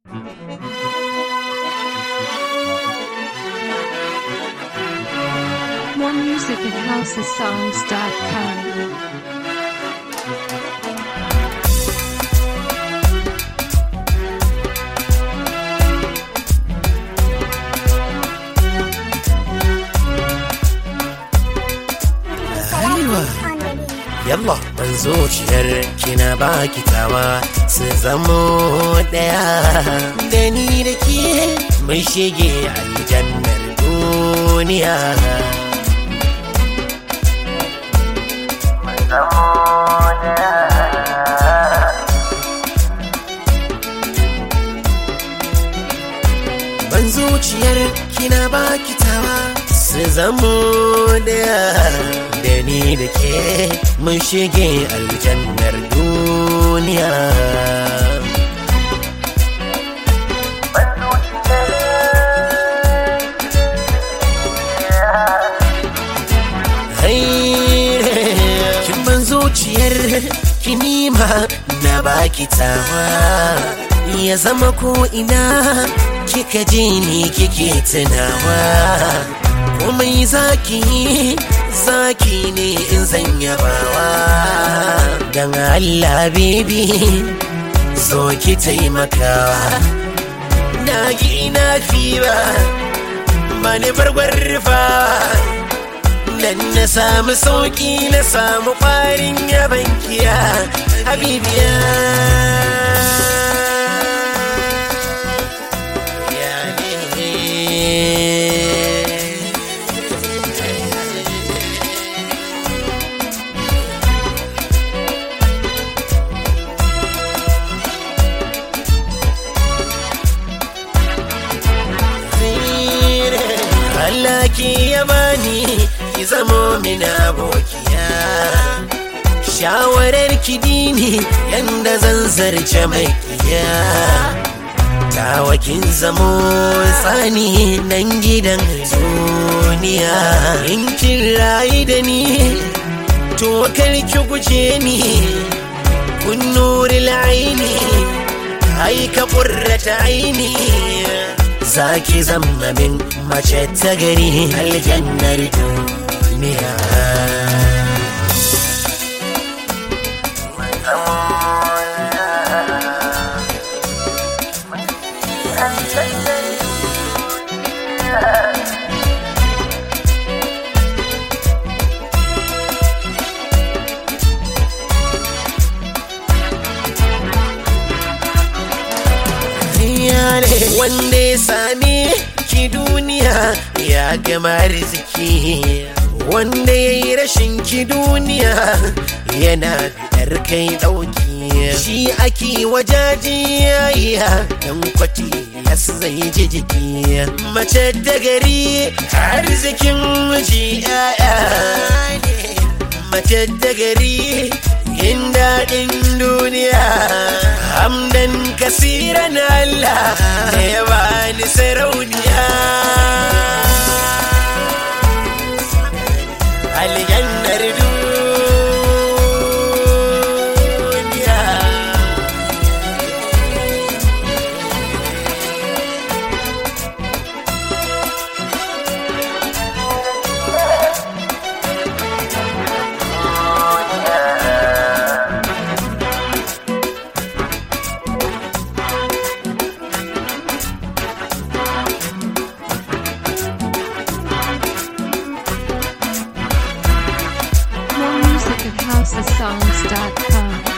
More music at housesongs.com. Yalla ban zuciyar kina baki tawa su zamo daya da ni da ke mun shige aljannar duniya. Ban zuciyar kina baki tawa su zamo daya da ni da ke mun shige aljannar duniya. Kin ban zuciyar kinima na baki tawa ya zama ko ina kika ji ni kike tunawa. Komai zaki ne in zan yabawa. Dan Allah baby zo ki taimakawa. Na gi na fiwa bani barbar rufa dan na samu sauki na samu kwarin yabankiya habibiya. Allah ki ya bani ki zamo min abokiya. Shawarar ki dini yanda zan zarce makiya. Tawa kin zamo tsani nan gidan duniya. In kin rayu da ni to kar ki guje ni. Kun nuril aini haika qurrata aini. Zaki zama min mace ta gari aljannar duniya. Wanda ya same ki duniya ya gama arziki. Wanda ya yi rashin ki duniya yana bidar kai ɗauki. Shi ake wajaji yaya dan kwati yas zai ji jiki. Mace da gari arzikin miji yaya ne. Mace da gari yin daɗin duniya. Hamdan kasiran Allah ya bani sarauniya. Aljannar duniya. More music at housesongs.com.